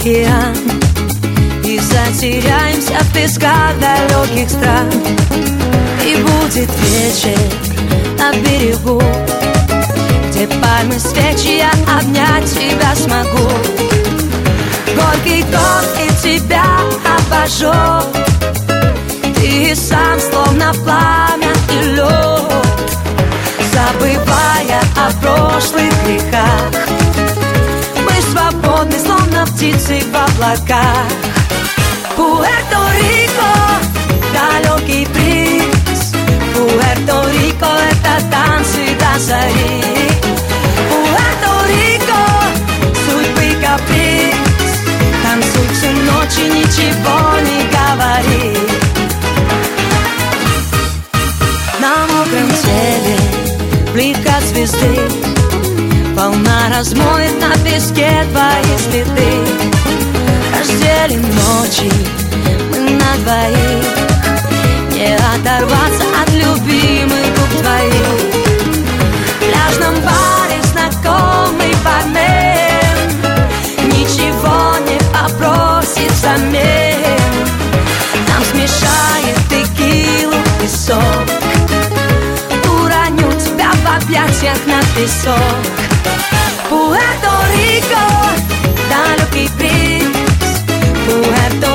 океан и затеряемся в песках далеких стран. И будет вечер на берегу, где пальмы, свечи, я обнять тебя смогу. Горький год и тебя обожжет, ты сам словно пламя и лед, забывая о прошлых грехах. Мы свободны, словно птицы в облаках. Пуэрто-Рико, далекий приз. Пуэрто-Рико — это танцы до зари. Пуэрто-Рико, судьбы каприз. Танцуй всю ночь и ничего не говори. На мокром теле блик от звезды, волна размоет на песке твои следы. Разделим ночи мы на двоих, не оторваться от любимых губ твоих. В пляжном баре знакомый бармен ничего не попросит взамен. Нам смешает текилу и сок, уроню тебя в объятиях на песок. Пуэрто-Рико, далекий приз. Пуэрто